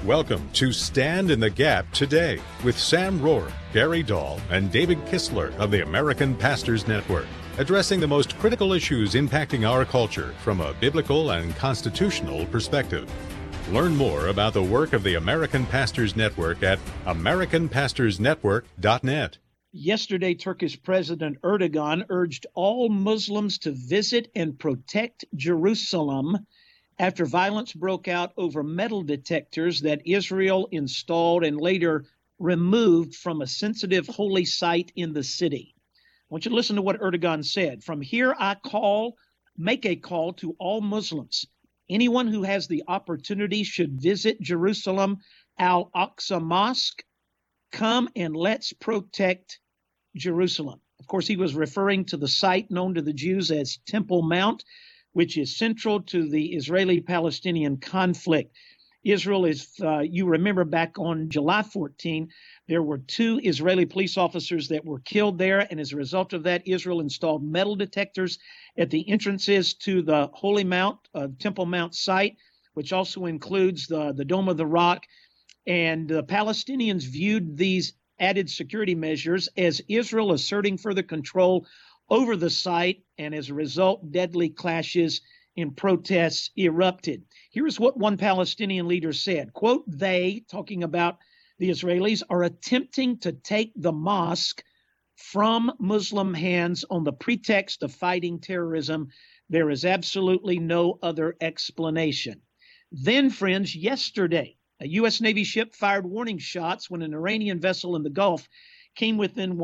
Welcome to Stand in the Gap Today with Sam Rohrer, Gary Dahl, and David Kistler of the American Pastors Network, addressing the most critical issues impacting our culture from a biblical and constitutional perspective. Learn more about the work of the American Pastors Network at americanpastorsnetwork.net. Yesterday, Turkish President Erdogan urged all Muslims to visit and protect Jerusalem after violence broke out over metal detectors that Israel installed and later removed from a sensitive holy site in the city. I want you to listen to what Erdogan said. From here, I make a call to all Muslims. Anyone who has the opportunity should visit Jerusalem Al-Aqsa Mosque. Come and let's protect Jerusalem. Of course, he was referring to the site known to the Jews as Temple Mount, which is central to the Israeli-Palestinian conflict. Israel is, you remember back on July 14, there were 2 Israeli police officers that were killed there. And as a result of that, Israel installed metal detectors at the entrances to the Holy Mount, Temple Mount site, which also includes the Dome of the Rock. And the Palestinians viewed these added security measures as Israel asserting further control over the site, and as a result, deadly clashes and protests erupted. Here's what one Palestinian leader said, quote, they, talking about the Israelis, are attempting to take the mosque from Muslim hands on the pretext of fighting terrorism. There is absolutely no other explanation. Then, friends, yesterday, a U.S. Navy ship fired warning shots when an Iranian vessel in the Gulf came within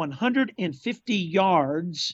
150 yards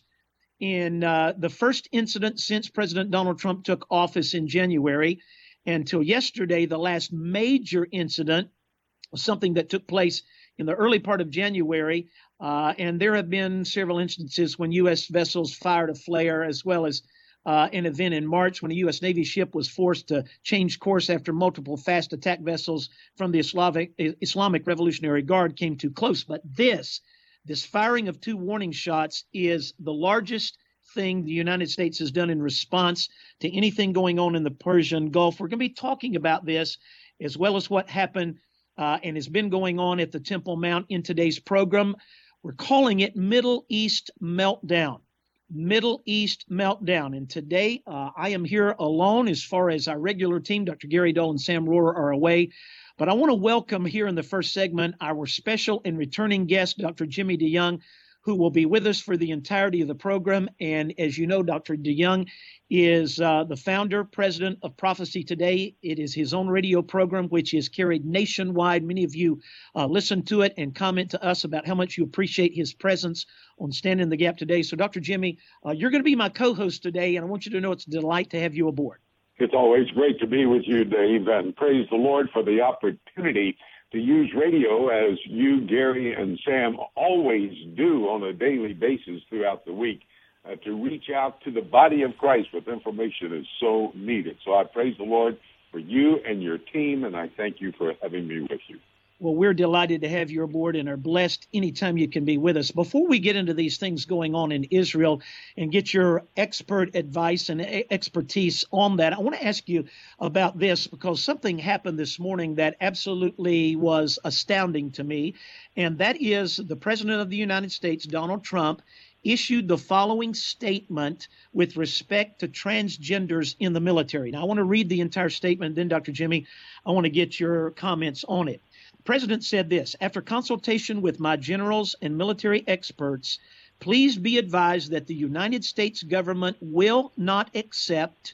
in the first incident since President Donald Trump took office in January. Until yesterday, the last major incident was something that took place in the early part of January. And there have been several instances when U.S. vessels fired a flare, as well as an event in March when a U.S. Navy ship was forced to change course after multiple fast attack vessels from the Islamic Revolutionary Guard came too close. But this firing of 2 warning shots is the largest thing the United States has done in response to anything going on in the Persian Gulf. We're going to be talking about this as well as what happened and has been going on at the Temple Mount in today's program. We're calling it Middle East Meltdown. Middle East Meltdown. And today I am here alone as far as our regular team. Dr. Gary Dahl and Sam Rohrer are away. But I want to welcome here in the first segment our special and returning guest, Dr. Jimmy DeYoung, who will be with us for the entirety of the program. And as you know, Dr. DeYoung is the founder, president of Prophecy Today. It is his own radio program, which is carried nationwide. Many of you listen to it and comment to us about how much you appreciate his presence on Stand in the Gap Today. So, Dr. Jimmy, you're going to be my co-host today, and I want you to know it's a delight to have you aboard. It's always great to be with you, Dave, and praise the Lord for the opportunity to use radio as you, Gary, and Sam always do on a daily basis throughout the week to reach out to the body of Christ with information that is so needed. So I praise the Lord for you and your team, and I thank you for having me with you. Well, we're delighted to have you aboard and are blessed anytime you can be with us. Before we get into these things going on in Israel and get your expert advice and expertise on that, I want to ask you about this because something happened this morning that absolutely was astounding to me, and that is the President of the United States, Donald Trump, issued the following statement with respect to transgenders in the military. Now, I want to read the entire statement, then, Dr. Jimmy, I want to get your comments on it. The President said this, after consultation with my generals and military experts, please be advised that the United States government will not accept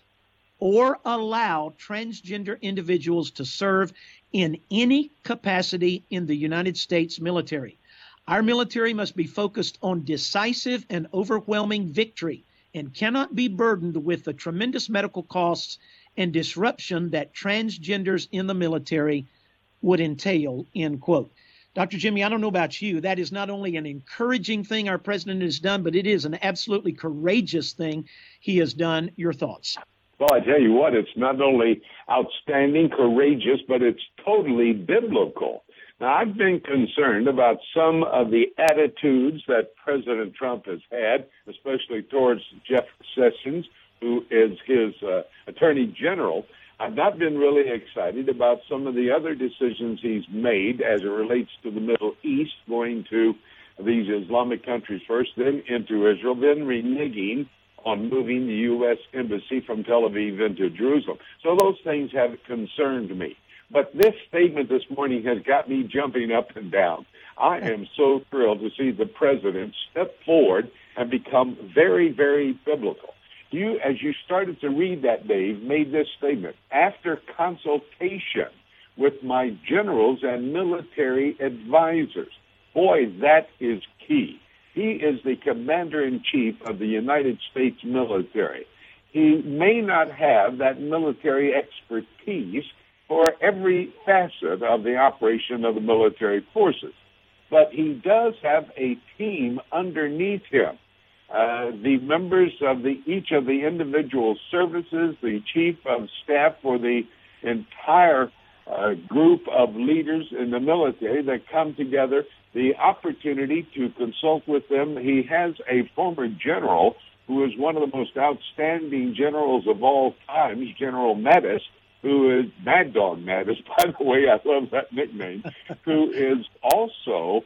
or allow transgender individuals to serve in any capacity in the United States military. Our military must be focused on decisive and overwhelming victory and cannot be burdened with the tremendous medical costs and disruption that transgenders in the military would entail, end quote. Dr. Jimmy, I don't know about you. That is not only an encouraging thing our president has done, but it is an absolutely courageous thing he has done. Your thoughts? Well, I tell you what, it's not only outstanding, courageous, but it's totally biblical. Now, I've been concerned about some of the attitudes that President Trump has had, especially towards Jeff Sessions, who is his attorney general. I've not been really excited about some of the other decisions he's made as it relates to the Middle East, going to these Islamic countries first, then into Israel, then reneging on moving the U.S. Embassy from Tel Aviv into Jerusalem. So those things have concerned me. But this statement this morning has got me jumping up and down. I am so thrilled to see the president step forward and become very, very biblical. You, as you started to read that, Dave, made this statement. After consultation with my generals and military advisors. Boy, that is key. He is the commander-in-chief of the United States military. He may not have that military expertise for every facet of the operation of the military forces, but he does have a team underneath him. The members of each of the individual services, the chief of staff for the entire group of leaders in the military that come together, the opportunity to consult with them. He has a former general who is one of the most outstanding generals of all times, General Mattis, who is Mad Dog Mattis, by the way, I love that nickname, who is also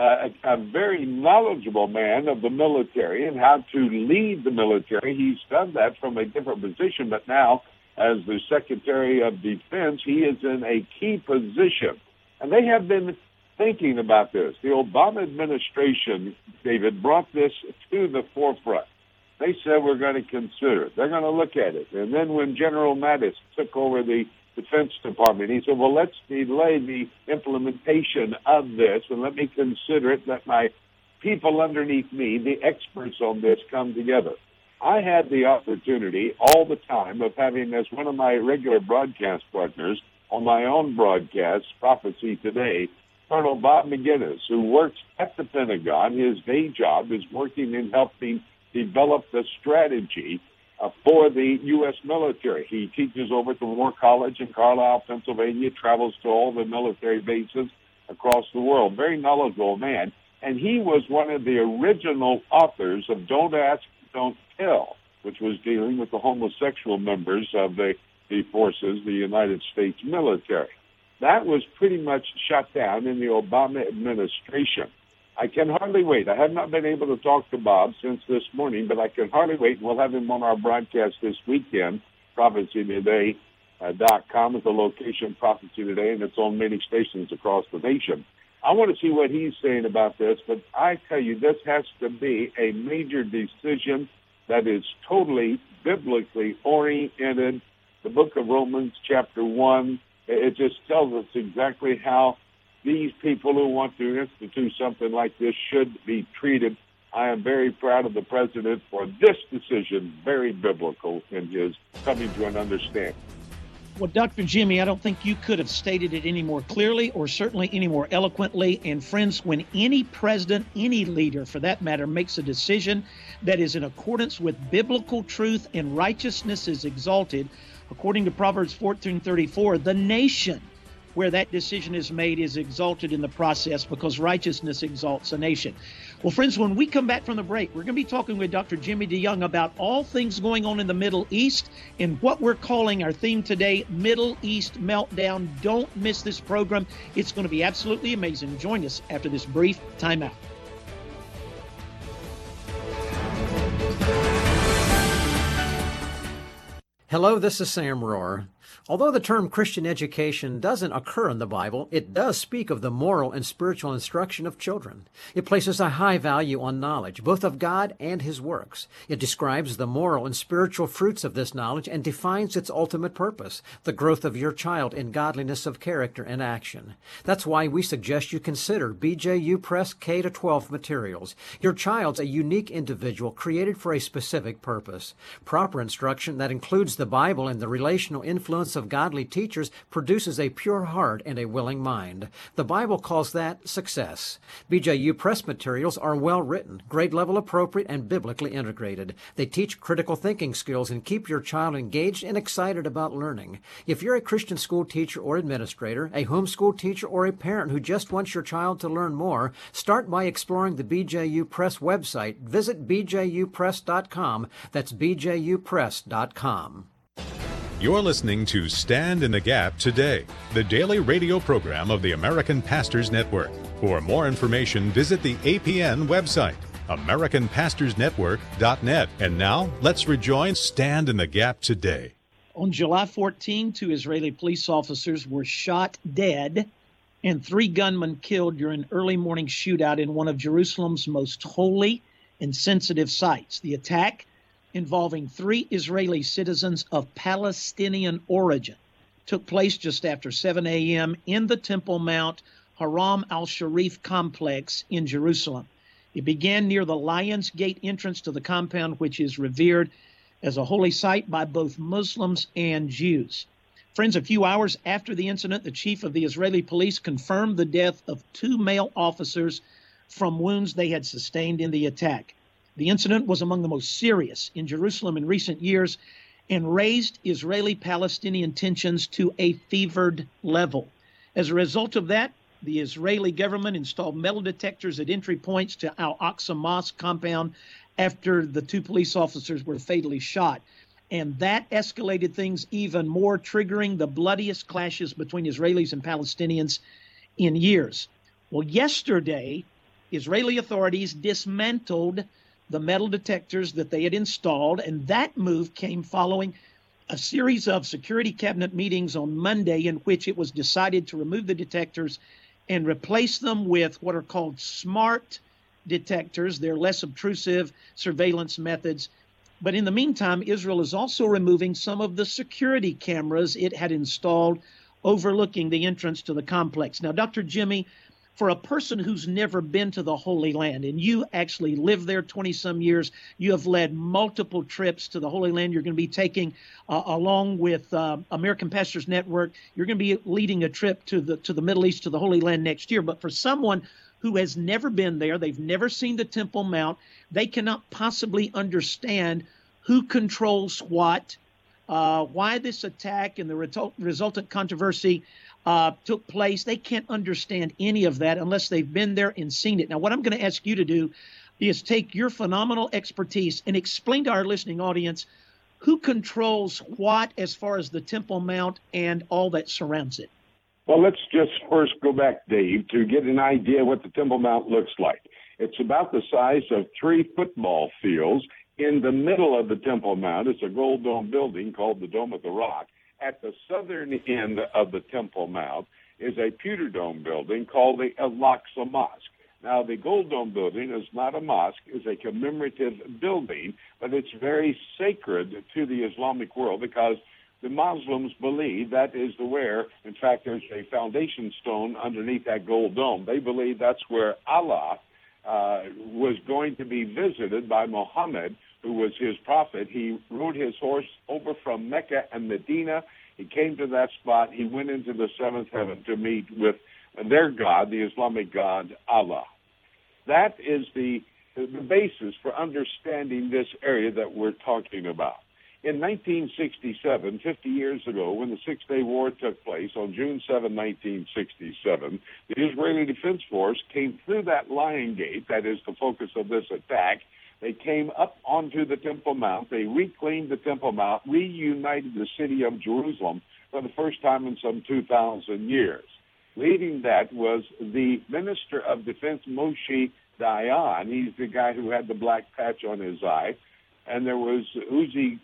a very knowledgeable man of the military and how to lead the military. He's done that from a different position, but now as the Secretary of Defense, he is in a key position. And they have been thinking about this. The Obama administration, David, brought this to the forefront. They said, we're going to consider it. They're going to look at it. And then when General Mattis took over the Defense Department, he said, well, let's delay the implementation of this and let me consider it, let my people underneath me, the experts on this, come together. I had the opportunity all the time of having as one of my regular broadcast partners on my own broadcast, Prophecy Today, Colonel Bob McGinnis, who works at the Pentagon. His day job is working in helping develop the strategy for the U.S. military. He teaches over at the War College in Carlisle, Pennsylvania, travels to all the military bases across the world. Very knowledgeable man. And he was one of the original authors of Don't Ask, Don't Tell, which was dealing with the homosexual members of the forces, the United States military. That was pretty much shut down in the Obama administration. I can hardly wait. I have not been able to talk to Bob since this morning, but I can hardly wait. We'll have him on our broadcast this weekend, prophecytoday.com is the location, Prophecy Today, and it's on many stations across the nation. I want to see what he's saying about this, but I tell you, this has to be a major decision that is totally biblically oriented. The book of Romans, chapter 1, it just tells us exactly how these people who want to institute something like this should be treated. I am very proud of the president for this decision, very biblical in his coming to an understanding. Well, Dr. Jimmy, I don't think you could have stated it any more clearly or certainly any more eloquently. And friends, when any president, any leader for that matter, makes a decision that is in accordance with biblical truth and righteousness is exalted, according to Proverbs 14:34, the nation where that decision is made is exalted in the process because righteousness exalts a nation. Well, friends, when we come back from the break, we're going to be talking with Dr. Jimmy DeYoung about all things going on in the Middle East and what we're calling our theme today, Middle East Meltdown. Don't miss this program. It's going to be absolutely amazing. Join us after this brief timeout. Hello, this is Sam Rohr. Although the term Christian education doesn't occur in the Bible, it does speak of the moral and spiritual instruction of children. It places a high value on knowledge, both of God and His works. It describes the moral and spiritual fruits of this knowledge and defines its ultimate purpose, the growth of your child in godliness of character and action. That's why we suggest you consider BJU Press K-12 materials. Your child's a unique individual created for a specific purpose. Proper instruction that includes the Bible and the relational influence of godly teachers produces a pure heart and a willing mind. The Bible calls that success. BJU Press materials are well written, grade level appropriate, and biblically integrated. They teach critical thinking skills and keep your child engaged and excited about learning. If you're a Christian school teacher or administrator, a homeschool teacher, or a parent who just wants your child to learn more, start by exploring the BJU Press website. Visit bjupress.com. That's bjupress.com. You're listening to Stand in the Gap Today, the daily radio program of the American Pastors Network. For more information, visit the APN website, AmericanPastorsNetwork.net. And now, let's rejoin Stand in the Gap Today. On July 14, 2 Israeli police officers were shot dead and 3 gunmen killed during an early morning shootout in one of Jerusalem's most holy and sensitive sites. The attack, involving 3 Israeli citizens of Palestinian origin, took place just after 7 a.m. in the Temple Mount Haram al-Sharif complex in Jerusalem. It began near the Lion's Gate entrance to the compound, which is revered as a holy site by both Muslims and Jews. Friends, a few hours after the incident, the chief of the Israeli police confirmed the death of 2 male officers from wounds they had sustained in the attack. The incident was among the most serious in Jerusalem in recent years and raised Israeli-Palestinian tensions to a fevered level. As a result of that, the Israeli government installed metal detectors at entry points to Al-Aqsa Mosque compound after the 2 police officers were fatally shot. And that escalated things even more, triggering the bloodiest clashes between Israelis and Palestinians in years. Well, yesterday, Israeli authorities dismantled the metal detectors that they had installed, and that move came following a series of security cabinet meetings on Monday in which it was decided to remove the detectors and replace them with what are called smart detectors. They're less obtrusive surveillance methods. But in the meantime, Israel is also removing some of the security cameras it had installed overlooking the entrance to the complex. Now, Dr. Jimmy, for a person who's never been to the Holy Land, and you actually lived there 20-some years, you have led multiple trips to the Holy Land. You're going to be taking, along with American Pastors Network, you're going to be leading a trip to the Middle East, to the Holy Land next year. But for someone who has never been there, they've never seen the Temple Mount, they cannot possibly understand who controls what, why this attack and the resultant controversy took place. They can't understand any of that unless they've been there and seen it. Now, what I'm going to ask you to do is take your phenomenal expertise and explain to our listening audience who controls what as far as the Temple Mount and all that surrounds it. Well, let's just first go back, Dave, to get an idea what the Temple Mount looks like. It's about the size of 3 football fields. In the middle of the Temple Mount is a gold dome building called the Dome of the Rock. At the southern end of the Temple Mount is a pewter dome building called the Al-Aqsa Mosque. Now, the Gold Dome building is not a mosque, it's a commemorative building, but it's very sacred to the Islamic world because the Muslims believe that is where, in fact, there's a foundation stone underneath that gold dome. They believe that's where Allah was going to be visited by Muhammad, who was his prophet. He rode his horse over from Mecca and Medina. He came to that spot. He went into the 7th heaven to meet with their God, the Islamic God, Allah. That is the basis for understanding this area that we're talking about. In 1967, 50 years ago, when the Six-Day War took place on June 7, 1967, the Israeli Defense Force came through that Lion Gate, that is the focus of this attack. They came up onto the Temple Mount. They reclaimed the Temple Mount, reunited the city of Jerusalem for the first time in some 2,000 years. Leading that was the Minister of Defense, Moshe Dayan. He's the guy who had the black patch on his eye. And there was Uzi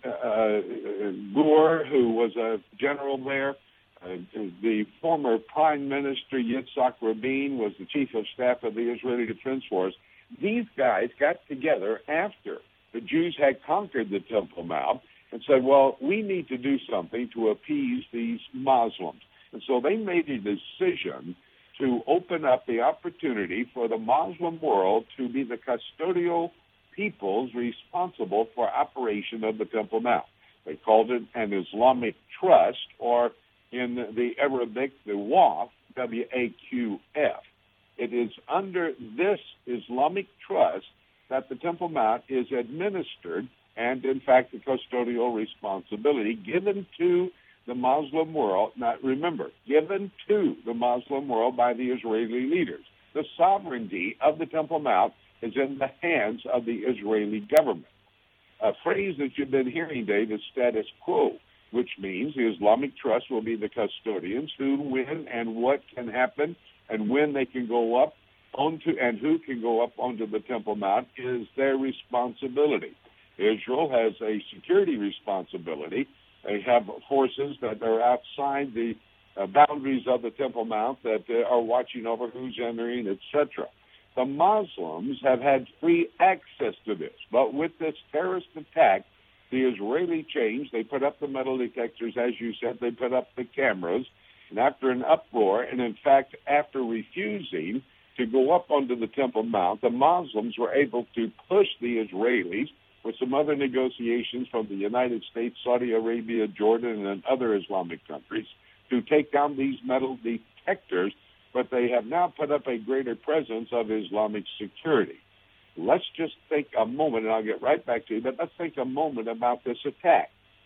Gur, who was a general there. The former Prime Minister, Yitzhak Rabin, was the Chief of Staff of the Israeli Defense Force. These guys got together after the Jews had conquered the Temple Mount and said, well, we need to do something to appease these Muslims. And so they made a decision to open up the opportunity for the Muslim world to be the custodial peoples responsible for operation of the Temple Mount. They called it an Islamic trust, or in the Arabic, the WAQF, W-A-Q-F. It is under this Islamic trust that the Temple Mount is administered, and in fact the custodial responsibility given to the Muslim world, now remember, given to the Muslim world by the Israeli leaders. The sovereignty of the Temple Mount is in the hands of the Israeli government. A phrase that you've been hearing, Dave, is status quo. which means the Islamic Trust will be the custodians who, when, and what can happen, and when they can go up onto, and who can go up onto the Temple Mount is their responsibility. Israel has a security responsibility. They have forces that are outside the boundaries of the Temple Mount that are watching over who's entering, etc. The Muslims have had free access to this, but with this terrorist attack, the Israeli changed. They put up the metal detectors, as you said. They put up the cameras. And after an uproar, and in fact, after refusing to go up onto the Temple Mount, the Muslims were able to push the Israelis with some other negotiations from the United States, Saudi Arabia, Jordan, and other Islamic countries to take down these metal detectors, but they have now put up a greater presence of Islamic security. Let's just think a moment, and I'll get right back to you, but let's think a moment about this attack.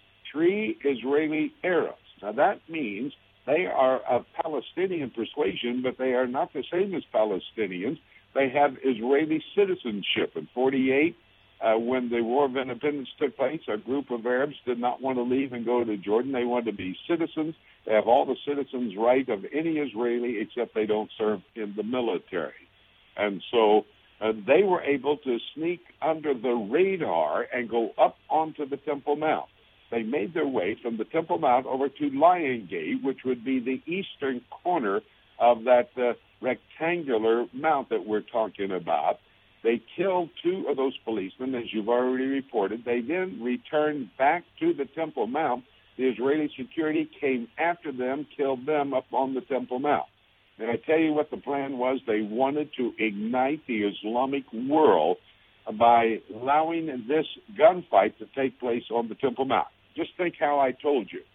3 Israeli Arabs. Now, that means they are of Palestinian persuasion, but they are not the same as Palestinians. They have Israeli citizenship. In 1948, when the War of Independence took place, a group of Arabs did not want to leave and go to Jordan. They wanted to be citizens. They have all the citizens' right of any Israeli, except they don't serve in the military. And so they were able to sneak under the radar and go up onto the Temple Mount. They made their way from the Temple Mount over to Lion Gate, which would be the eastern corner of that rectangular mount that we're talking about. They killed 2 of those policemen, as you've already reported. They then returned back to the Temple Mount. The Israeli security came after them, killed them up on the Temple Mount. And I tell you what the plan was. They wanted to ignite the Islamic world by allowing this gunfight to take place on the Temple Mount. Just think how I told you.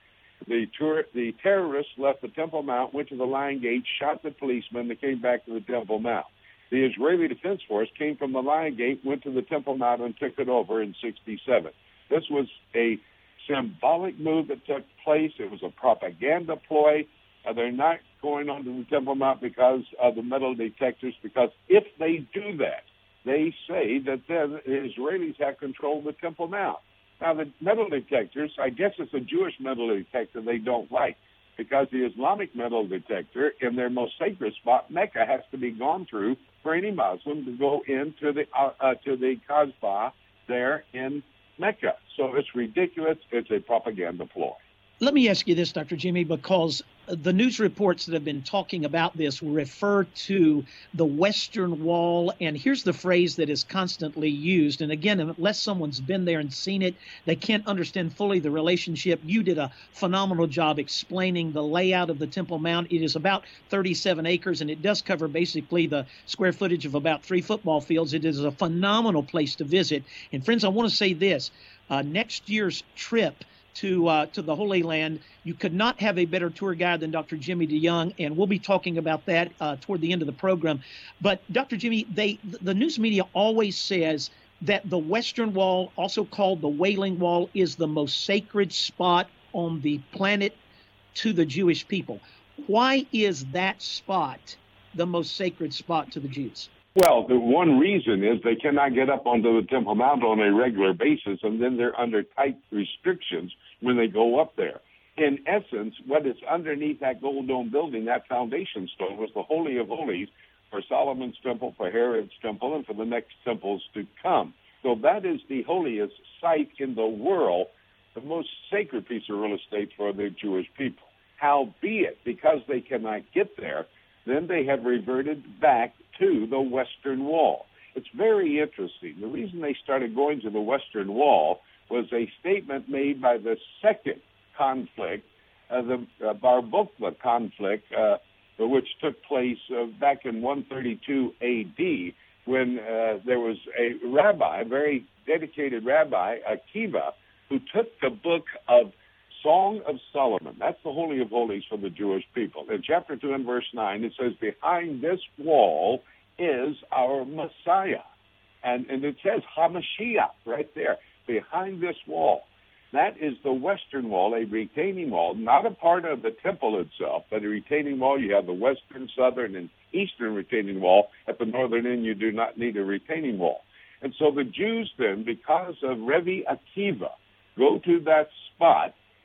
The terrorists left the Temple Mount, went to the Lion Gate, shot the policemen, they came back to the Temple Mount. The Israeli Defense Force came from the Lion Gate, went to the Temple Mount, and took it over in 1967. This was a symbolic move that took place. It was a propaganda ploy. They're not going onto the Temple Mount because of the metal detectors, because if they do that, they say that then the Israelis have control of the Temple Mount. Now, the metal detectors, I guess it's a Jewish metal detector they don't like, because the Islamic metal detector in their most sacred spot, Mecca, has to be gone through for any Muslim to go into the to the Kaaba there in Mecca. So it's ridiculous. It's a propaganda ploy. Let me ask you this, Dr. Jimmy, because the news reports that have been talking about this refer to the Western Wall, and here's the phrase that is constantly used. And again, unless someone's been there and seen it, they can't understand fully the relationship. You did a phenomenal job explaining the layout of the Temple Mount. It is about 37 acres, and it does cover basically the square footage of about 3 football fields. It is a phenomenal place to visit. And friends, I want to say this, next year's trip to the Holy Land, you could not have a better tour guide than Dr. Jimmy DeYoung, and we'll be talking about that toward the end of the program. But Dr. Jimmy, the news media always says that the Western Wall, also called the Wailing Wall, is the most sacred spot on the planet to the Jewish people. Why is that spot the most sacred spot to the Jews? Well, the one reason is they cannot get up onto the Temple Mount on a regular basis, and then they're under tight restrictions when they go up there. In essence, what is underneath that gold dome building, that foundation stone, was the Holy of Holies for Solomon's temple, for Herod's temple, and for the next temples to come. So that is the holiest site in the world, the most sacred piece of real estate for the Jewish people. Howbeit, because they cannot get there, then they have reverted back to the Western Wall. It's very interesting. The reason they started going to the Western Wall was a statement made by the second conflict, the Bar Kokhba conflict, which took place back in 132 A.D., when there was a rabbi, a very dedicated rabbi, Akiva, who took the book of Song of Solomon. That's the Holy of Holies for the Jewish people. In chapter 2 and verse 9, it says, behind this wall is our Messiah. And it says HaMashiach right there, behind this wall. That is the Western Wall, a retaining wall, not a part of the temple itself, but a retaining wall. You have the western, southern, and eastern retaining wall. At the northern end, you do not need a retaining wall. And so the Jews then, because of Rebbe Akiva, go to that spot,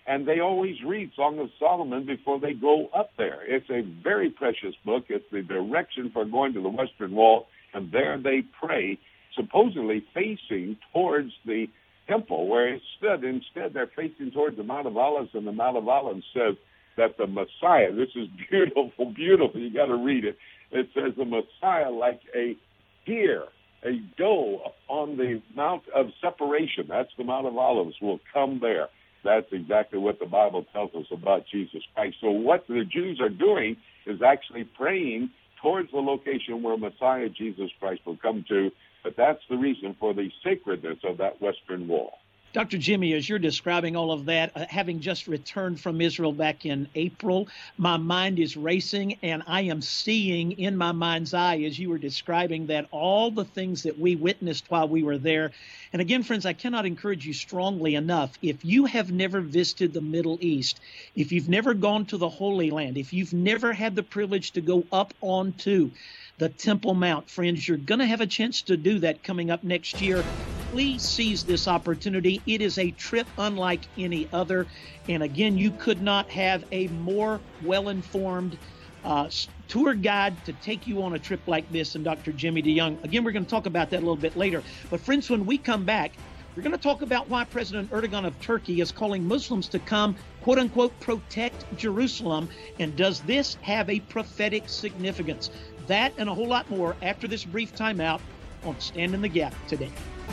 and they always read Song of Solomon before they go up there. It's a very precious book. It's the direction for going to the Western Wall, and there they pray, supposedly facing towards the temple where it stood. Instead, they're facing towards the Mount of Olives, and the Mount of Olives says that the Messiah, this is beautiful, beautiful, you got to read it. It says the Messiah, like a deer, a doe on the Mount of Separation, that's the Mount of Olives, will come there. That's exactly what the Bible tells us about Jesus Christ. So what the Jews are doing is actually praying towards the location where Messiah Jesus Christ will come to, but that's the reason for the sacredness of that Western Wall. Dr. Jimmy, as you're describing all of that, having just returned from Israel back in April, my mind is racing, and I am seeing in my mind's eye, as you were describing that, all the things that we witnessed while we were there. And again, friends, I cannot encourage you strongly enough. If you have never visited the Middle East, if you've never gone to the Holy Land, if you've never had the privilege to go up onto the Temple Mount, friends, you're going to have a chance to do that coming up next year. Please seize this opportunity. It is a trip unlike any other. And again, you could not have a more well-informed tour guide to take you on a trip like this than Dr. Jimmy DeYoung. Again, we're going to talk about that a little bit later. But friends, when we come back, we're going to talk about why President Erdogan of Turkey is calling Muslims to come, quote unquote, protect Jerusalem. And does this have a prophetic significance? That and a whole lot more after this brief timeout on Stand in the Gap today.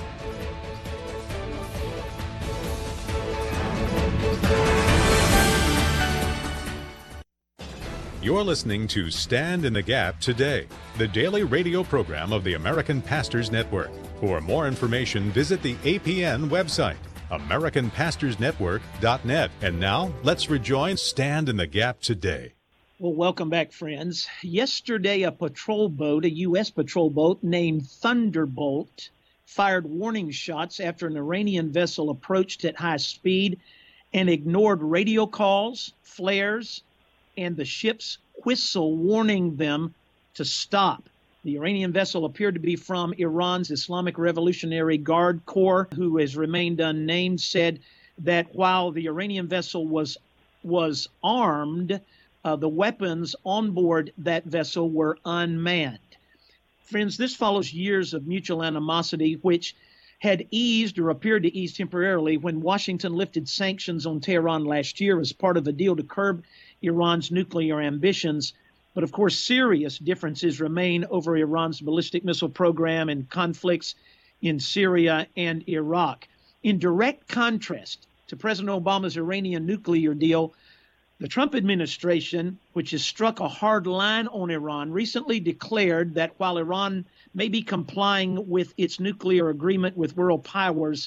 You're listening to Stand in the Gap today, the daily radio program of the American Pastors Network. For more information, visit the APN website, AmericanPastorsNetwork.net. And now, let's rejoin Stand in the Gap today. Well, welcome back, friends. Yesterday, a patrol boat, a U.S. patrol boat named Thunderbolt, fired warning shots after an Iranian vessel approached at high speed and ignored radio calls, flares, and the ship's whistle warning them to stop. The Iranian vessel appeared to be from Iran's Islamic Revolutionary Guard Corps, who has remained unnamed, said that while the Iranian vessel was armed, the weapons on board that vessel were unmanned. Friends, this follows years of mutual animosity, which had eased or appeared to ease temporarily when Washington lifted sanctions on Tehran last year as part of a deal to curb Iran's nuclear ambitions. But of course, serious differences remain over Iran's ballistic missile program and conflicts in Syria and Iraq. In direct contrast to President Obama's Iranian nuclear deal, the Trump administration, which has struck a hard line on Iran, recently declared that while Iran may be complying with its nuclear agreement with world powers,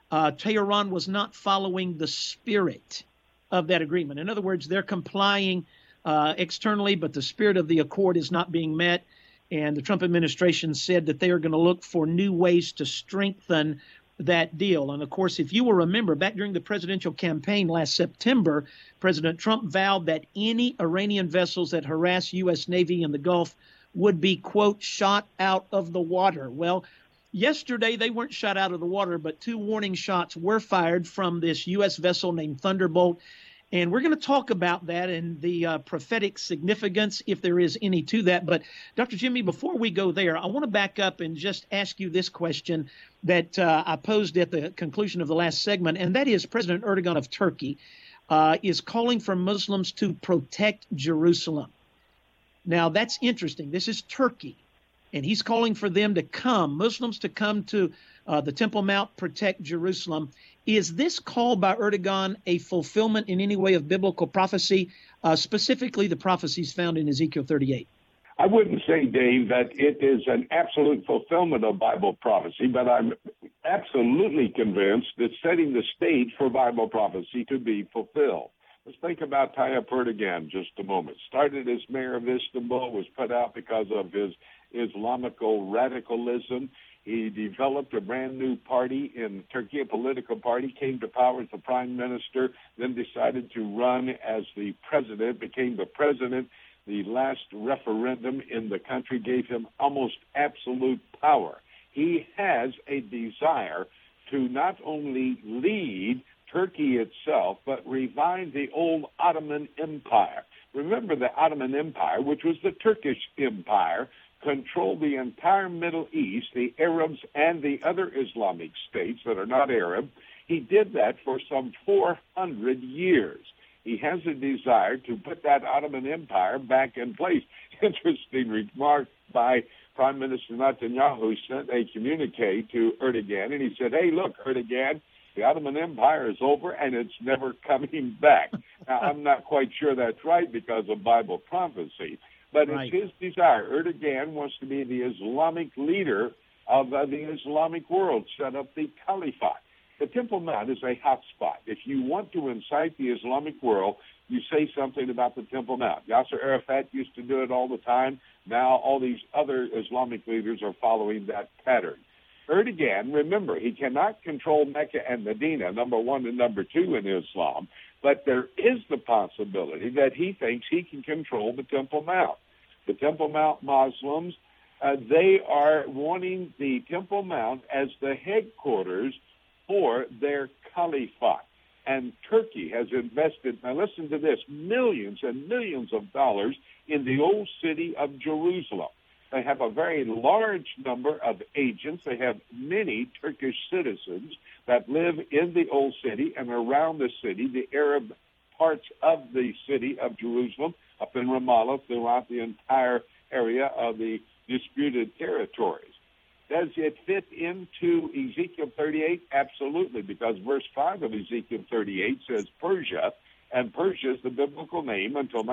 Tehran was not following the spirit of that agreement. In other words, they're complying externally, but the spirit of the accord is not being met. And the Trump administration said that they are going to look for new ways to strengthen that deal. And of course, if you will remember, back during the presidential campaign last September, President Trump vowed that any Iranian vessels that harass U.S. Navy in the Gulf would be, quote, shot out of the water. Well, yesterday they weren't shot out of the water, but 2 warning shots were fired from this U.S. vessel named Thunderbolt. And we're going to talk about that and the prophetic significance, if there is any to that. But Dr. Jimmy, before we go there, I want to back up and just ask you this question that I posed at the conclusion of the last segment, and that is President Erdogan of Turkey is calling for Muslims to protect Jerusalem. Now, that's interesting. This is Turkey, and he's calling for them to come, Muslims to come to the Temple Mount, protect Jerusalem. Is this call by Erdogan a fulfillment in any way of biblical prophecy, specifically the prophecies found in Ezekiel 38? I wouldn't say, Dave, that it is an absolute fulfillment of Bible prophecy, but I'm absolutely convinced it's setting the stage for Bible prophecy to be fulfilled. Let's think about Tayyip Erdogan just a moment. Started as mayor of Istanbul, was put out because of his Islamico radicalism. He developed a brand new party in Turkey, a political party, came to power as the prime minister, then decided to run as the president, became the president. The last referendum in the country gave him almost absolute power. He has a desire to not only lead Turkey itself, but revive the old Ottoman Empire. Remember, the Ottoman Empire, which was the Turkish Empire, controlled the entire Middle East, the Arabs and the other Islamic states that are not Arab. He did that for some 400 years. He has a desire to put that Ottoman Empire back in place. Interesting remark by Prime Minister Netanyahu sent a communique to Erdogan, and he said, hey, look, Erdogan, the Ottoman Empire is over, and it's never coming back. Now, I'm not quite sure that's right because of Bible prophecy, but right. It's his desire. Erdogan wants to be the Islamic leader of the Islamic world, set up the Caliphate. The Temple Mount is a hot spot. If you want to incite the Islamic world, you say something about the Temple Mount. Yasser Arafat used to do it all the time. Now all these other Islamic leaders are following that pattern. Erdogan, remember, he cannot control Mecca and Medina, number one and number two in Islam, but there is the possibility that he thinks he can control the Temple Mount. The Temple Mount Muslims, they are wanting the Temple Mount as the headquarters for their caliphate. And Turkey has invested, now listen to this, millions and millions of dollars in the old city of Jerusalem. They have a very large number of agents. They have many Turkish citizens that live in the old city and around the city, the Arab parts of the city of Jerusalem, up in Ramallah, throughout the entire area of the disputed territories. Does it fit into Ezekiel 38? Absolutely, because verse 5 of Ezekiel 38 says Persia, and Persia is the biblical name until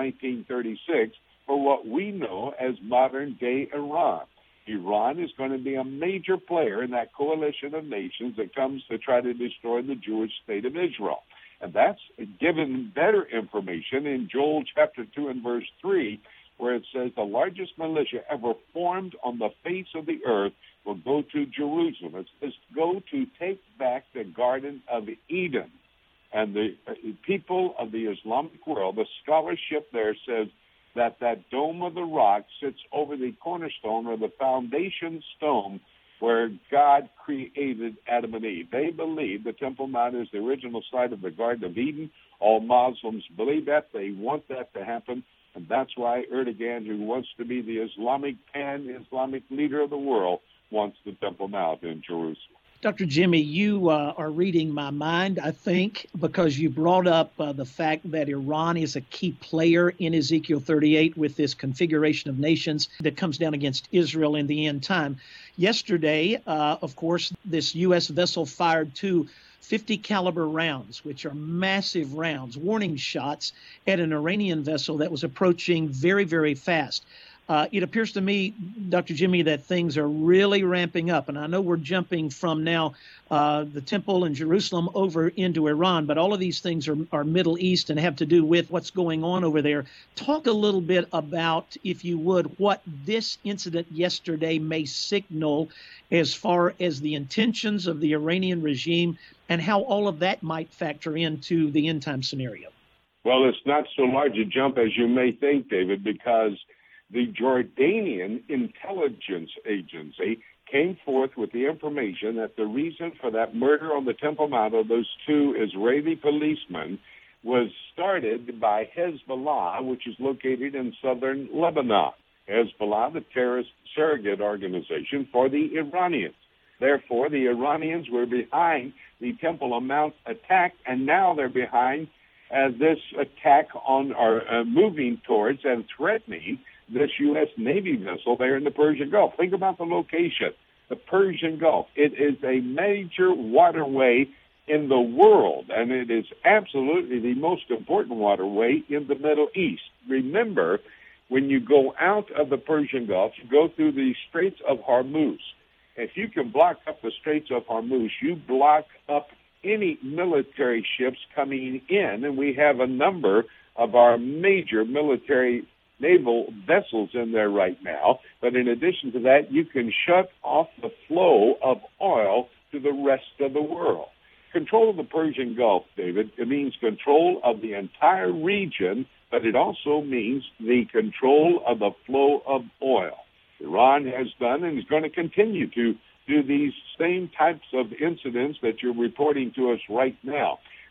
1936 for what we know as modern-day Iran. Iran is going to be a major player in that coalition of nations that comes to try to destroy the Jewish state of Israel. And that's given better information in Joel chapter 2 and verse 3, where it says the largest militia ever formed on the face of the earth will go to Jerusalem. It says go to take back the Garden of Eden. And the people of the Islamic world, the scholarship there says that Dome of the Rock sits over the cornerstone or the foundation stone where God created Adam and Eve. They believe the Temple Mount is the original site of the Garden of Eden. All Muslims believe that. They want that to happen. And that's why Erdogan, who wants to be the Islamic pan-Islamic leader of the world, wants the Temple Mount in Jerusalem. Dr. Jimmy, you are reading my mind, I think, because you brought up the fact that Iran is a key player in Ezekiel 38 with this configuration of nations that comes down against Israel in the end time. Yesterday, of course, this U.S. vessel fired 2 50 caliber rounds, which are massive rounds, warning shots at an Iranian vessel that was approaching very, very fast. It appears to me, Dr. Jimmy, that things are really ramping up. And I know we're jumping from now the temple in Jerusalem over into Iran, but all of these things are Middle East and have to do with what's going on over there. Talk a little bit about, if you would, what this incident yesterday may signal as far as the intentions of the Iranian regime and how all of that might factor into the end time scenario. Well, it's not so large a jump as you may think, David, because the Jordanian intelligence agency came forth with the information that the reason for that murder on the Temple Mount of those 2 Israeli policemen was started by Hezbollah, which is located in southern Lebanon. Hezbollah, the terrorist surrogate organization for the Iranians. Therefore, the Iranians were behind the Temple Mount attack, and now they're behind this attack on, or moving towards and threatening this U.S. Navy vessel there in the Persian Gulf. Think about the location, the Persian Gulf. It is a major waterway in the world, and it is absolutely the most important waterway in the Middle East. Remember, when you go out of the Persian Gulf, you go through the Straits of Hormuz. If you can block up the Straits of Hormuz, you block up any military ships coming in, and we have a number of our major military naval vessels in there right now. But in addition to that, you can shut off the flow of oil to the rest of the world. Control of the Persian Gulf, David, it means control of the entire region, but it also means the control of the flow of oil. Iran has done and is going to continue to do these same types of incidents that you're reporting to us right now.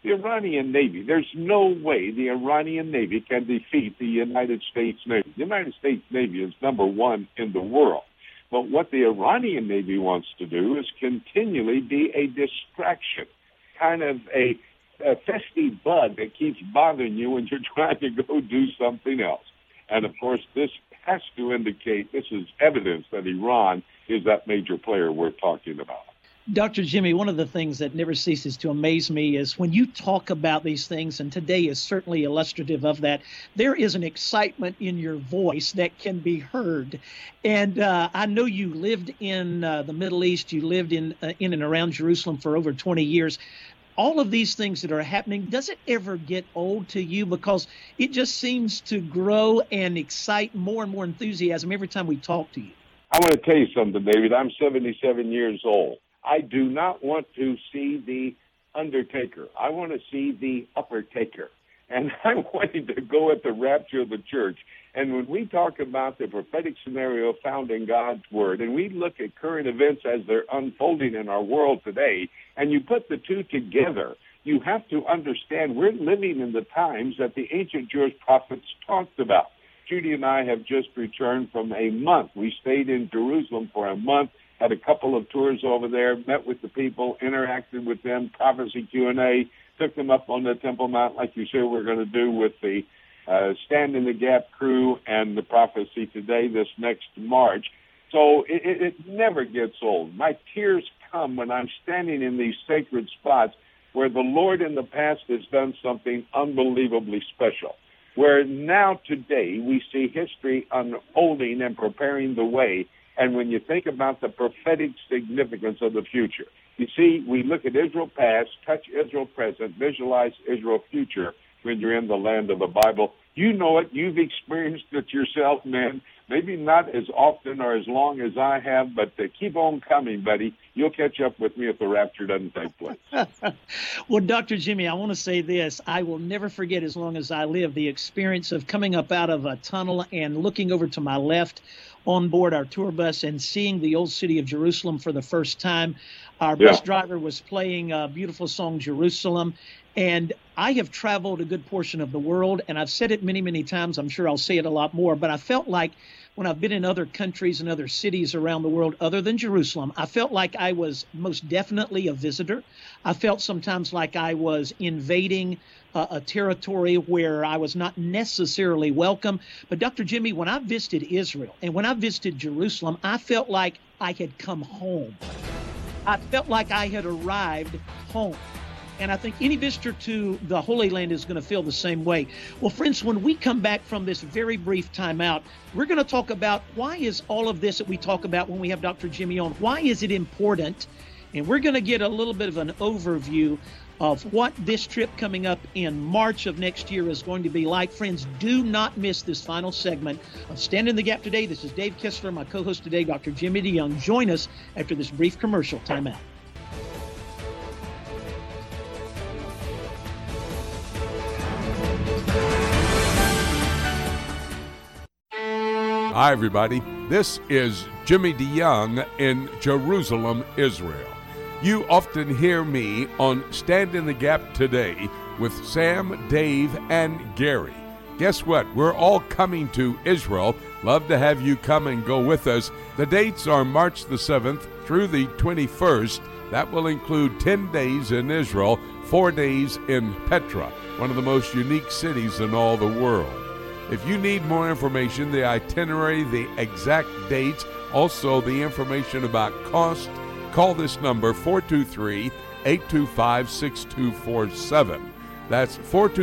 The Iranian Navy, there's no way the Iranian Navy can defeat the United States Navy. The United States Navy is number one in the world. But what the Iranian Navy wants to do is continually be a distraction, kind of a festive bug that keeps bothering you when you're trying to go do something else. And, of course, this has to indicate, this is evidence that Iran is that major player we're talking about. Dr. Jimmy, one of the things that never ceases to amaze me is when you talk about these things, and today is certainly illustrative of that, there is an excitement in your voice that can be heard. And I know you lived in the Middle East, you lived in and around Jerusalem for over 20 years. All of these things that are happening, does it ever get old to you? Because it just seems to grow and excite more and more enthusiasm every time we talk to you. I want to tell you something, David. I'm 77 years old. I do not want to see the undertaker. I want to see the upper taker. And I'm wanting to go at the rapture of the church. And when we talk about the prophetic scenario found in God's Word, and we look at current events as they're unfolding in our world today, and you put the two together, you have to understand we're living in the times that the ancient Jewish prophets talked about. Judy and I have just returned from a month. We stayed in Jerusalem for a month, had a couple of tours over there, met with the people, interacted with them, prophecy Q&A, took them up on the Temple Mount like you said we're going to do with the Stand in the Gap crew and the Prophecy Today this next March. So it never gets old. My tears come when I'm standing in these sacred spots where the Lord in the past has done something unbelievably special, where now today we see history unfolding and preparing the way. And when you think about the prophetic significance of the future, you see, we look at Israel past, touch Israel present, visualize Israel future when you're in the land of the Bible. You know it. You've experienced it yourself, man. Maybe not as often or as long as I have, but keep on coming, buddy. You'll catch up with me if the rapture doesn't take place. Well, Dr. Jimmy, I want to say this. I will never forget as long as I live the experience of coming up out of a tunnel and looking over to my left on board our tour bus and seeing the old city of Jerusalem for the first time. Our bus driver was playing a beautiful song, Jerusalem. And I have traveled a good portion of the world, and I've said it many, many times. I'm sure I'll say it a lot more, but I felt like when I've been in other countries and other cities around the world other than Jerusalem, I felt like I was most definitely a visitor. I felt sometimes like I was invading a territory where I was not necessarily welcome. But Dr. Jimmy, when I visited Israel and when I visited Jerusalem, I felt like I had come home. I felt like I had arrived home. And I think any visitor to the Holy Land is going to feel the same way. Well, friends, when we come back from this very brief timeout, we're going to talk about why is all of this that we talk about when we have Dr. Jimmy on, why is it important? And we're going to get a little bit of an overview of what this trip coming up in March of next year is going to be like. Friends, do not miss this final segment of Stand in the Gap today. This is Dave Kistler, my co-host today, Dr. Jimmy DeYoung. Join us after this brief commercial timeout. Hi, everybody. This is Jimmy DeYoung in Jerusalem, Israel. You often hear me on Stand in the Gap Today with Sam, Dave, and Gary. Guess what? We're all coming to Israel. Love to have you come and go with us. The dates are March the 7th through the 21st. That will include 10 days in Israel, 4 days in Petra, one of the most unique cities in all the world. If you need more information, the itinerary, the exact dates, also the information about cost, call this number, 423-825-6247. That's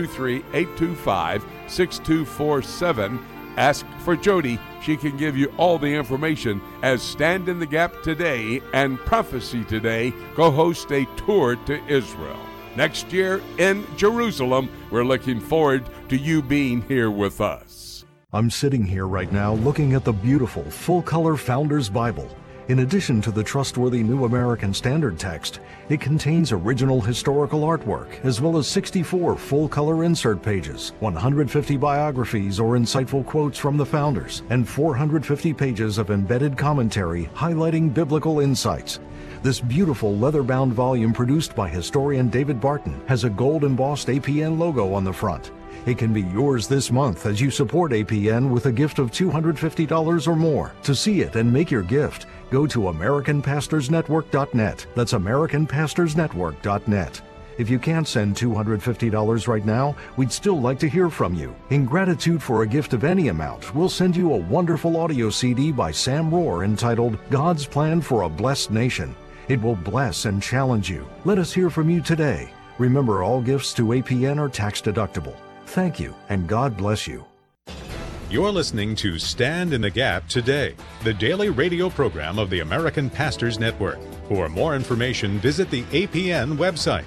423-825-6247. Ask for Jody. She can give you all the information as Stand in the Gap Today and Prophecy Today go host a tour to Israel. Next year in Jerusalem, we're looking forward to you being here with us. I'm sitting here right now looking at the beautiful full-color Founders Bible. In addition to the trustworthy New American Standard text, it contains original historical artwork as well as 64 full-color insert pages, 150 biographies or insightful quotes from the founders, and 450 pages of embedded commentary highlighting biblical insights. This beautiful leather-bound volume produced by historian David Barton has a gold-embossed APN logo on the front. It can be yours this month as you support APN with a gift of $250 or more. To see it and make your gift, go to AmericanPastorsNetwork.net. That's AmericanPastorsNetwork.net. If you can't send $250 right now, we'd still like to hear from you. In gratitude for a gift of any amount, we'll send you a wonderful audio CD by Sam Rohr entitled God's Plan for a Blessed Nation. It will bless and challenge you. Let us hear from you today. Remember, all gifts to APN are tax deductible. Thank you, and God bless you. You're listening to Stand in the Gap Today, the daily radio program of the American Pastors Network. For more information, visit the APN website,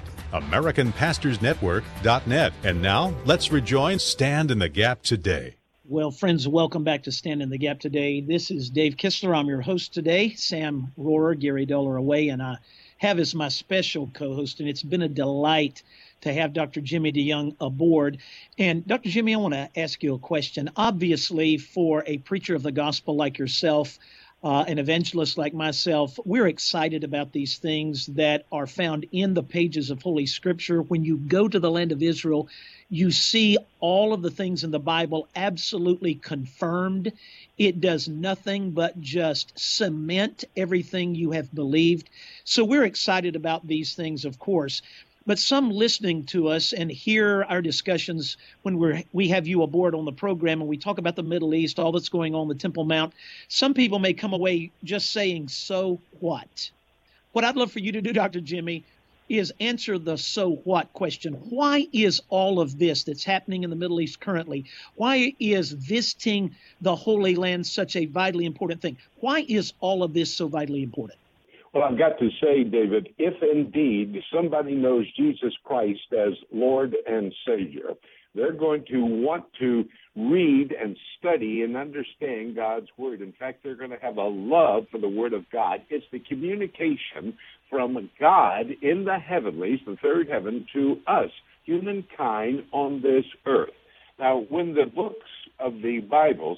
AmericanPastorsNetwork.net. And now, let's rejoin Stand in the Gap Today. Well, friends, welcome back to Stand in the Gap Today. This is Dave Kistler. I'm your host today. Sam Rohr, Gary Doll are away, and I have as my special co-host, and it's been a delight to have Dr. Jimmy DeYoung aboard. And Dr. Jimmy, I want to ask you a question. Obviously, for a preacher of the gospel like yourself, an evangelist like myself, we're excited about these things that are found in the pages of Holy Scripture. When you go to the land of Israel, you see all of the things in the Bible absolutely confirmed. It does nothing but just cement everything you have believed. So we're excited about these things, of course. But some listening to us and hear our discussions when we have you aboard on the program and we talk about the Middle East, all that's going on, the Temple Mount, some people may come away just saying, so what? What I'd love for you to do, Dr. Jimmy, is answer the so what question. Why is all of this that's happening in the Middle East currently, why is visiting the Holy Land such a vitally important thing? Why is all of this so vitally important? Well, I've got to say, David, if indeed somebody knows Jesus Christ as Lord and Savior, they're going to want to read and study and understand God's Word. In fact, they're going to have a love for the Word of God. It's the communication from God in the heavenlies, the third heaven, to us, humankind on this earth. Now, when the books of the Bible,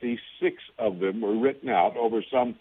66 of them, were written out over some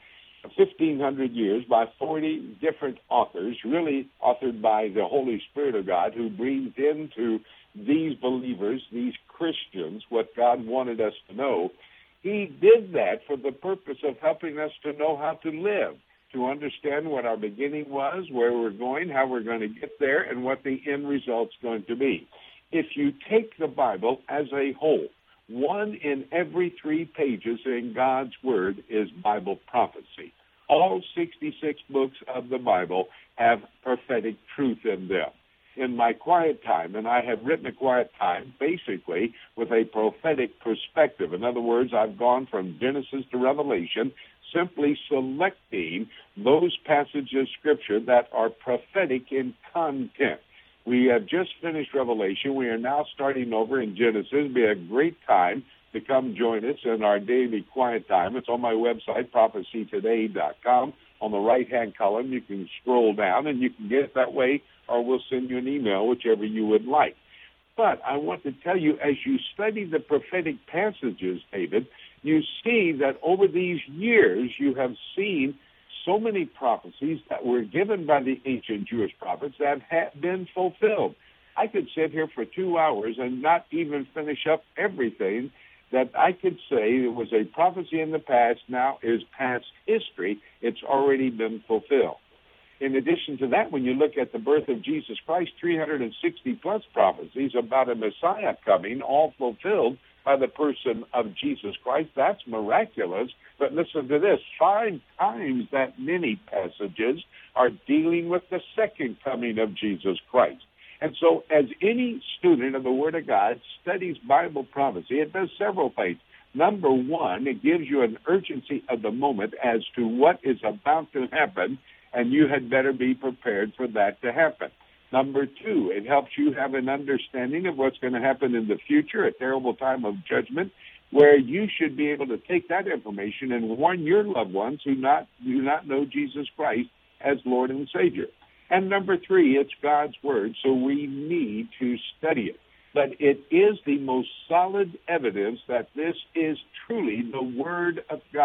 1,500 years by 40 different authors, really authored by the Holy Spirit of God, who breathed into these believers, these Christians, what God wanted us to know. He did that for the purpose of helping us to know how to live, to understand what our beginning was, where we're going, how we're going to get there, and what the end result's going to be. If you take the Bible as a whole, 1 in every 3 pages in God's Word is Bible prophecy. All 66 books of the Bible have prophetic truth in them. In my quiet time, and I have written a quiet time basically with a prophetic perspective. In other words, I've gone from Genesis to Revelation, simply selecting those passages of Scripture that are prophetic in content. We have just finished Revelation. We are now starting over in Genesis. It'll be a great time to come join us in our daily quiet time. It's on my website, prophecytoday.com. On the right-hand column, you can scroll down, and you can get it that way, or we'll send you an email, whichever you would like. But I want to tell you, as you study the prophetic passages, David, you see that over these years you have seen so many prophecies that were given by the ancient Jewish prophets that have been fulfilled. I could sit here for 2 hours and not even finish up everything that I could say it was a prophecy in the past, now is past history. It's already been fulfilled. In addition to that, when you look at the birth of Jesus Christ, 360-plus prophecies about a Messiah coming, all fulfilled by the person of Jesus Christ. That's miraculous. But listen to this. 5 times that many passages are dealing with the second coming of Jesus Christ. And so as any student of the Word of God studies Bible prophecy, it does several things. Number one, it gives you an urgency of the moment as to what is about to happen, and you had better be prepared for that to happen. Number two, it helps you have an understanding of what's going to happen in the future, a terrible time of judgment, where you should be able to take that information and warn your loved ones who do not know Jesus Christ as Lord and Savior. And number three, it's God's Word, so we need to study it. But it is the most solid evidence that this is truly the Word of God.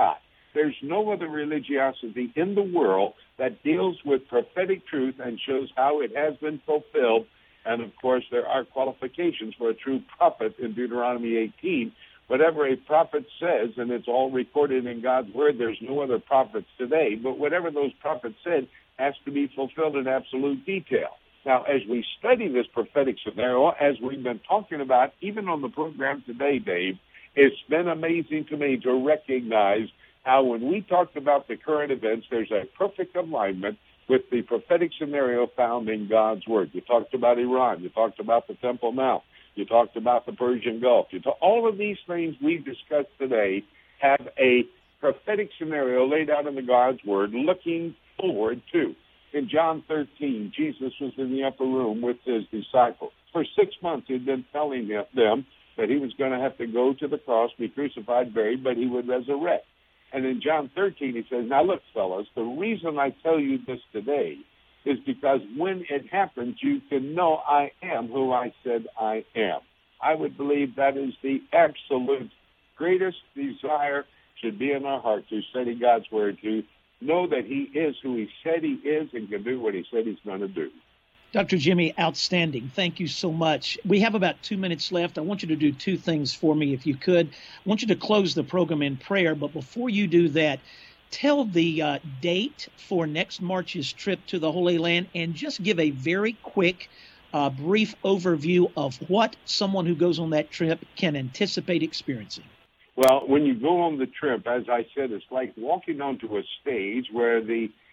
There's no other religiosity in the world that deals with prophetic truth and shows how it has been fulfilled. And, of course, there are qualifications for a true prophet in Deuteronomy 18. Whatever a prophet says, and it's all recorded in God's Word, there's no other prophets today, but whatever those prophets said has to be fulfilled in absolute detail. Now, as we study this prophetic scenario, as we've been talking about, even on the program today, Dave, it's been amazing to me to recognize how when we talked about the current events, there's a perfect alignment with the prophetic scenario found in God's Word. You talked about Iran. You talked about the Temple Mount. You talked about the Persian Gulf. All of these things we discussed today have a prophetic scenario laid out in the God's Word looking forward to. In John 13, Jesus was in the upper room with his disciples. For 6 months, he'd been telling them that he was going to have to go to the cross, be crucified, buried, but he would resurrect. And in John 13, he says, now look, fellas, the reason I tell you this today is because when it happens, you can know I am who I said I am. I would believe that is the absolute greatest desire should be in our heart, to study God's Word, to know that he is who he said he is and can do what he said he's going to do. Dr. Jimmy, outstanding. Thank you so much. We have about 2 minutes left. I want you to do two things for me, if you could. I want you to close the program in prayer, but before you do that, tell the date for next March's trip to the Holy Land and just give a very quick, brief overview of what someone who goes on that trip can anticipate experiencing. Well, when you go on the trip, as I said, it's like walking onto a stage where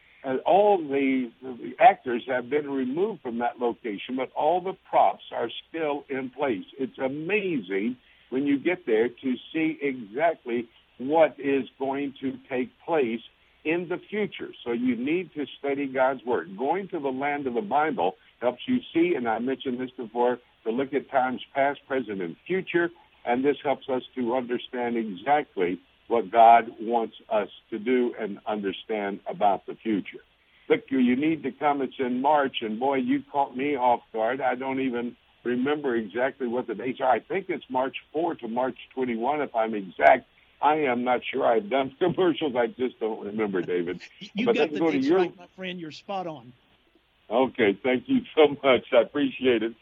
all the actors have been removed from that location, but all the props are still in place. It's amazing when you get there to see exactly what is going to take place in the future. So you need to study God's Word. Going to the land of the Bible helps you see, and I mentioned this before, to look at times past, present, and future, and this helps us to understand exactly what God wants us to do and understand about the future. Look, you need to come. It's in March, and boy, you caught me off guard. I don't even remember exactly what the dates are. I think it's March 4 to March 21, if I'm exact. I am not sure. I've done commercials. I just don't remember, David. You got the dates right, my friend. You're spot on. Okay, thank you so much. I appreciate it.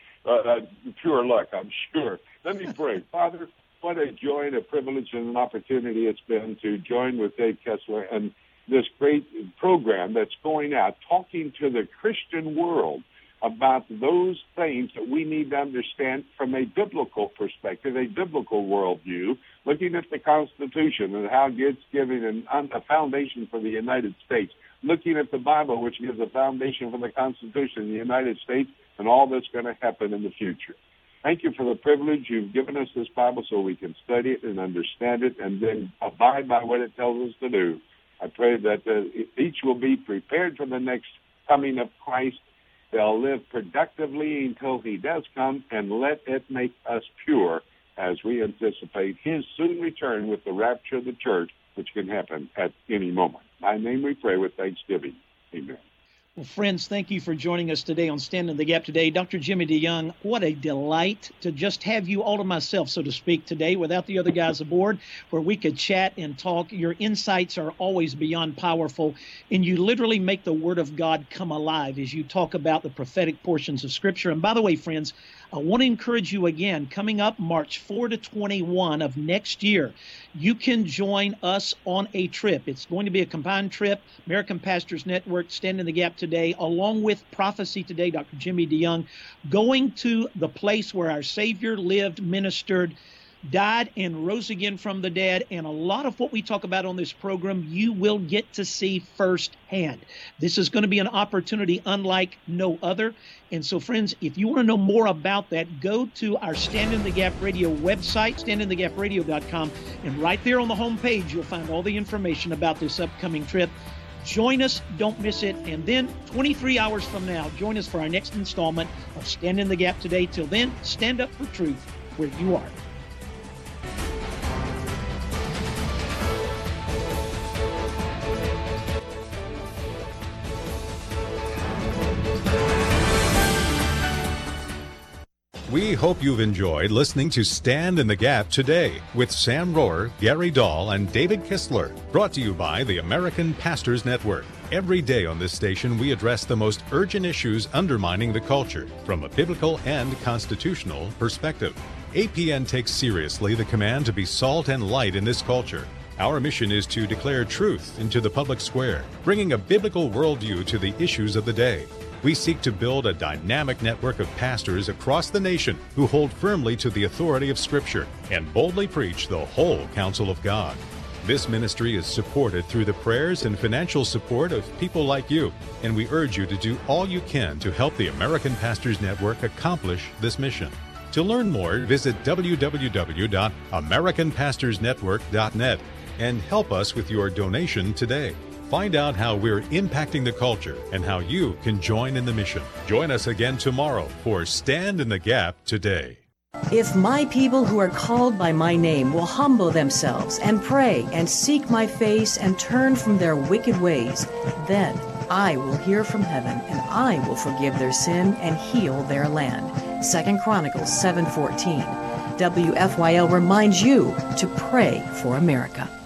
Pure luck, I'm sure. Let me pray. Father, what a joy and a privilege and an opportunity it's been to join with Dave Kessler and this great program that's going out, talking to the Christian world about those things that we need to understand from a biblical perspective, a biblical worldview, looking at the Constitution and how it's giving a foundation for the United States, looking at the Bible, which gives a foundation for the Constitution of the United States and all that's going to happen in the future. Thank you for the privilege you've given us this Bible so we can study it and understand it and then abide by what it tells us to do. I pray that each will be prepared for the next coming of Christ. They'll live productively until he does come, and let it make us pure as we anticipate his soon return with the rapture of the church, which can happen at any moment. In thy name we pray with thanksgiving. Amen. Well, friends, thank you for joining us today on Stand in the Gap today. Dr. Jimmy DeYoung, what a delight to just have you all to myself, so to speak, today without the other guys aboard, where we could chat and talk. Your insights are always beyond powerful, and you literally make the Word of God come alive as you talk about the prophetic portions of Scripture. And by the way, friends, I want to encourage you again, coming up March 4 to 21 of next year, you can join us on a trip. It's going to be a combined trip, American Pastors Network, Stand in the Gap today, along with Prophecy Today, Dr. Jimmy DeYoung, going to the place where our Savior lived, ministered, died, and rose again from the dead. And a lot of what we talk about on this program, you will get to see firsthand. This is going to be an opportunity unlike no other. And so, friends, if you want to know more about that, go to our Stand in the Gap Radio website, standinthegapradio.com, and right there on the homepage, you'll find all the information about this upcoming trip. Join us, don't miss it. And then 23 hours from now, join us for our next installment of Stand in the Gap Today. Till then, stand up for truth where you are. We hope you've enjoyed listening to Stand in the Gap today with Sam Rohrer, Gary Dahl, and David Kistler, brought to you by the American Pastors Network. Every day on this station, we address the most urgent issues undermining the culture from a biblical and constitutional perspective. APN takes seriously the command to be salt and light in this culture. Our mission is to declare truth into the public square, bringing a biblical worldview to the issues of the day. We seek to build a dynamic network of pastors across the nation who hold firmly to the authority of Scripture and boldly preach the whole counsel of God. This ministry is supported through the prayers and financial support of people like you, and we urge you to do all you can to help the American Pastors Network accomplish this mission. To learn more, visit www.americanpastorsnetwork.net and help us with your donation today. Find out how we're impacting the culture and how you can join in the mission. Join us again tomorrow for Stand in the Gap Today. If my people who are called by my name will humble themselves and pray and seek my face and turn from their wicked ways, then I will hear from heaven and I will forgive their sin and heal their land. 2 Chronicles 7:14. WFYL reminds you to pray for America.